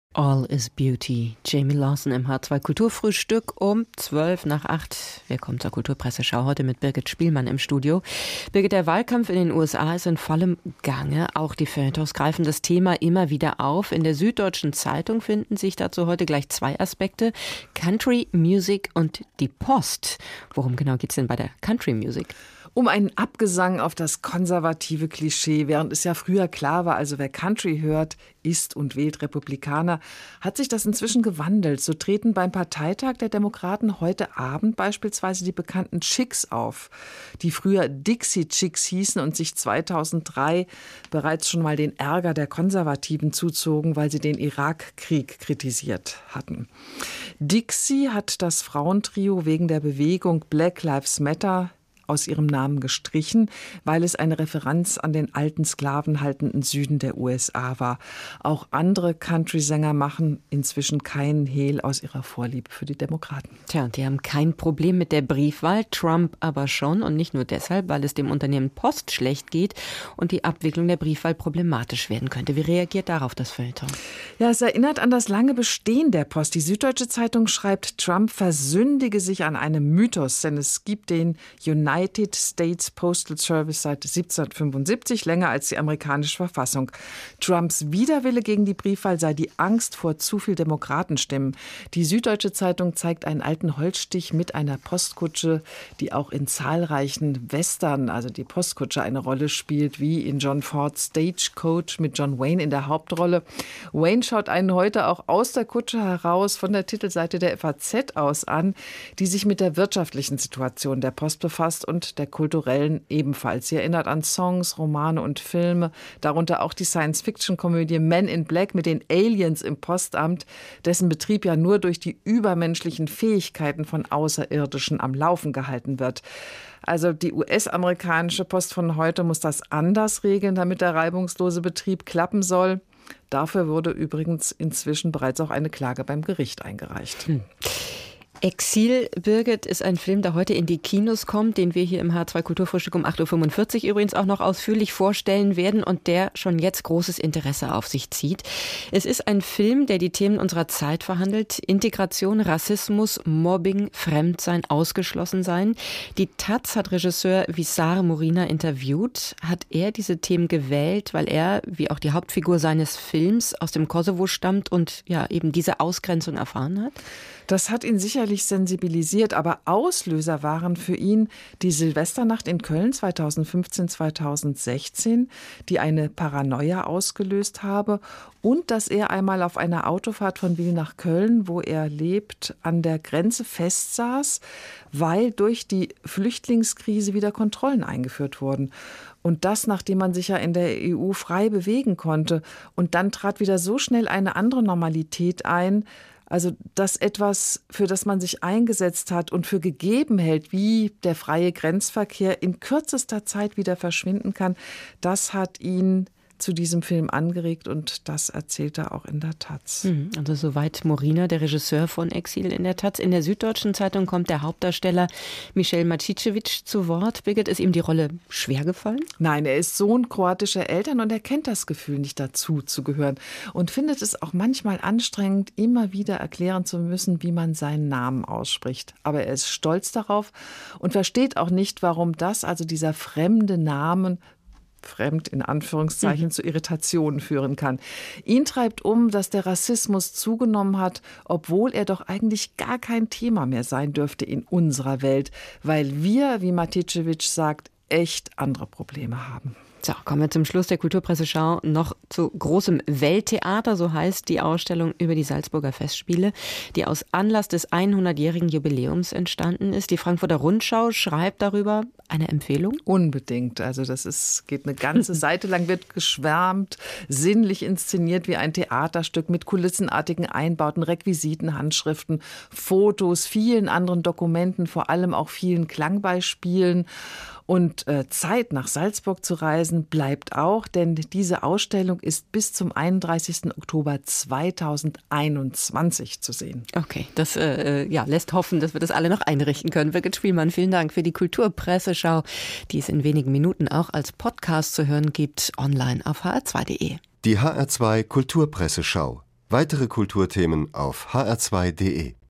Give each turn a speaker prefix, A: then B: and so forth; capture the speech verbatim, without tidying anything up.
A: All is Beauty. Jamie Lawson im H zwei Kulturfrühstück um zwölf nach acht. Wir kommen zur Kulturpresseschau heute mit Birgit Spielmann im Studio. Birgit, der Wahlkampf in den U S A ist in vollem Gange. Auch die Feuilletons greifen das Thema immer wieder auf. In der Süddeutschen Zeitung finden sich dazu heute gleich zwei Aspekte. Country Music und die Post. Worum genau geht es denn bei der Country Music?
B: Um einen Abgesang auf das konservative Klischee, während es ja früher klar war, also wer Country hört, ist und wählt Republikaner, hat sich das inzwischen gewandelt. So treten beim Parteitag der Demokraten heute Abend beispielsweise die bekannten Chicks auf, die früher Dixie Chicks hießen und sich zweitausenddrei bereits schon mal den Ärger der Konservativen zuzogen, weil sie den Irakkrieg kritisiert hatten. Dixie hat das Frauentrio wegen der Bewegung Black Lives Matter aus ihrem Namen gestrichen, weil es eine Referenz an den alten sklavenhaltenden Süden der U S A war. Auch andere Country-Sänger machen inzwischen keinen Hehl aus ihrer Vorliebe für die Demokraten.
A: Tja, und die haben kein Problem mit der Briefwahl, Trump aber schon. Und nicht nur deshalb, weil es dem Unternehmen Post schlecht geht und die Abwicklung der Briefwahl problematisch werden könnte. Wie reagiert darauf das Feuilleton?
B: Ja, es erinnert an das lange Bestehen der Post. Die Süddeutsche Zeitung schreibt, Trump versündige sich an einem Mythos, denn es gibt den United United States Postal Service seit siebzehnhundertfünfundsiebzig, länger als die amerikanische Verfassung. Trumps Widerwille gegen die Briefwahl sei die Angst vor zu viel Demokratenstimmen. Die Süddeutsche Zeitung zeigt einen alten Holzstich mit einer Postkutsche, die auch in zahlreichen Western, also die Postkutsche, eine Rolle spielt, wie in John Fords Stagecoach mit John Wayne in der Hauptrolle. Wayne schaut einen heute auch aus der Kutsche heraus von der Titelseite der F A Z aus an, die sich mit der wirtschaftlichen Situation der Post befasst und der kulturellen ebenfalls. Sie erinnert an Songs, Romane und Filme, darunter auch die Science-Fiction-Komödie Men in Black mit den Aliens im Postamt, dessen Betrieb ja nur durch die übermenschlichen Fähigkeiten von Außerirdischen am Laufen gehalten wird. Also die U S-amerikanische Post von heute muss das anders regeln, damit der reibungslose Betrieb klappen soll. Dafür wurde übrigens inzwischen bereits auch eine Klage beim Gericht eingereicht. Hm.
A: Exil, Birgit, ist ein Film, der heute in die Kinos kommt, den wir hier im H zwei Kulturfrühstück um acht Uhr fünfundvierzig übrigens auch noch ausführlich vorstellen werden und der schon jetzt großes Interesse auf sich zieht. Es ist ein Film, der die Themen unserer Zeit verhandelt. Integration, Rassismus, Mobbing, Fremdsein, Ausgeschlossensein. Die Taz hat Regisseur Wissar Morina interviewt. Hat er diese Themen gewählt, weil er, wie auch die Hauptfigur seines Films, aus dem Kosovo stammt und ja eben diese Ausgrenzung erfahren hat?
B: Das hat ihn sicherlich sensibilisiert, aber Auslöser waren für ihn die Silvesternacht in Köln zweitausendfünfzehn, zweitausendsechzehn, die eine Paranoia ausgelöst habe und dass er einmal auf einer Autofahrt von Wil nach Köln, wo er lebt, an der Grenze festsaß, weil durch die Flüchtlingskrise wieder Kontrollen eingeführt wurden. Und das, nachdem man sich ja in der E U frei bewegen konnte. Und dann trat wieder so schnell eine andere Normalität ein, also das etwas, für das man sich eingesetzt hat und für gegeben hält, wie der freie Grenzverkehr in kürzester Zeit wieder verschwinden kann, das hat ihn zu diesem Film angeregt und das erzählt er auch in der Taz.
A: Also soweit Morina, der Regisseur von Exil in der Taz. In der Süddeutschen Zeitung kommt der Hauptdarsteller Michel Macicevic zu Wort. Birgit, ist ihm die Rolle schwer gefallen?
B: Nein, er ist Sohn kroatischer Eltern und er kennt das Gefühl, nicht dazu zu gehören und findet es auch manchmal anstrengend, immer wieder erklären zu müssen, wie man seinen Namen ausspricht. Aber er ist stolz darauf und versteht auch nicht, warum das, also dieser fremde Name, fremd in Anführungszeichen, mhm. zu Irritationen führen kann. Ihn treibt um, dass der Rassismus zugenommen hat, obwohl er doch eigentlich gar kein Thema mehr sein dürfte in unserer Welt, weil wir, wie Macicevic sagt, echt andere Probleme haben.
A: So, kommen wir zum Schluss der Kulturpresseschau noch zu großem Welttheater, so heißt die Ausstellung über die Salzburger Festspiele, die aus Anlass des hundertjährigen Jubiläums entstanden ist. Die Frankfurter Rundschau schreibt darüber. Eine Empfehlung?
B: Unbedingt. Also das ist, geht eine ganze Seite lang, wird geschwärmt, sinnlich inszeniert wie ein Theaterstück mit kulissenartigen Einbauten, Requisiten, Handschriften, Fotos, vielen anderen Dokumenten, vor allem auch vielen Klangbeispielen. Und äh, Zeit, nach Salzburg zu reisen, bleibt auch, denn diese Ausstellung ist bis zum einunddreißigsten Oktober zweitausendeinundzwanzig zu sehen.
A: Okay, das äh, ja, lässt hoffen, dass wir das alle noch einrichten können. Birgit Spielmann, vielen Dank für die Kulturpresseschau, die es in wenigen Minuten auch als Podcast zu hören gibt, online auf h r zwei punkt d e.
C: Die H R zwei Kulturpresseschau. Weitere Kulturthemen auf h r zwei punkt d e.